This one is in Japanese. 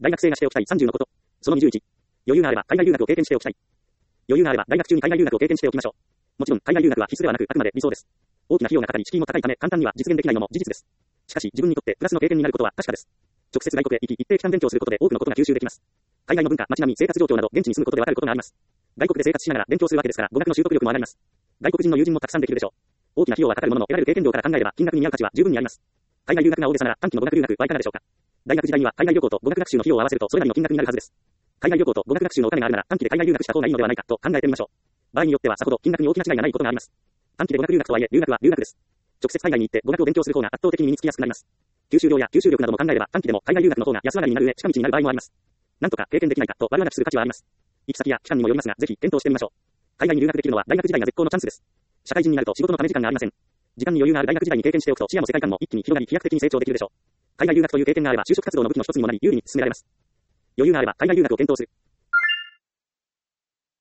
大学生がしておきたい30のこと。その21。余裕があれば海外留学を経験しておきたい。余裕があれば大学中に海外留学を経験しておきましょう。もちろん海外留学は必須ではなくあくまで理想です。大きな費用がかかり敷居も高いため簡単には実現できないのも事実です。しかし自分にとってプラスの経験になることは確かです。直接外国へ行き一定期間勉強することで多くのことが吸収できます。海外の文化、街並み、生活状況など現地に住むことでわかることがあります。外国で生活しながら勉強するわけですから語学の習得力も上がります。外国人の友人もたくさんできるでしょう。大きな費用はかかるものの得られる経験量から考えれば金額に見合う価値は十分にあります。海外留学が大げさなら短期の語学留学はいかがでしょうか。大学時代には海外旅行と語学学習の費用を合わせるとそれなりの金額になるはずです。海外旅行と語学学習のお金があるなら短期で海外留学した方がいいのではないかと考えてみましょう。場合によってはさほど金額に大きな違いがないことがあります。短期で語学留学とはいえ留学は留学です。直接海外に行って語学を勉強する方が圧倒的に身につきやすくなります。吸収量や吸収力なども考えれば短期でも海外留学の方が安上がりになる上近道になる場合もあります。なんとか経験できないかと悪あがきする価値はあります。行き先や期間にもよりますがぜひ検討してみましょう。海外に留学できるのは大学時代が絶好のチャンスです。社会人になると仕事のため時間がありません。時間に余裕がある大学時代に経験しておくと視野も世界観も一気に広がり飛躍的に成長できるでしょう。海外留学という経験があれば就職活動の武器の一つにもなり有利に進められます。余裕があれば海外留学を検討する。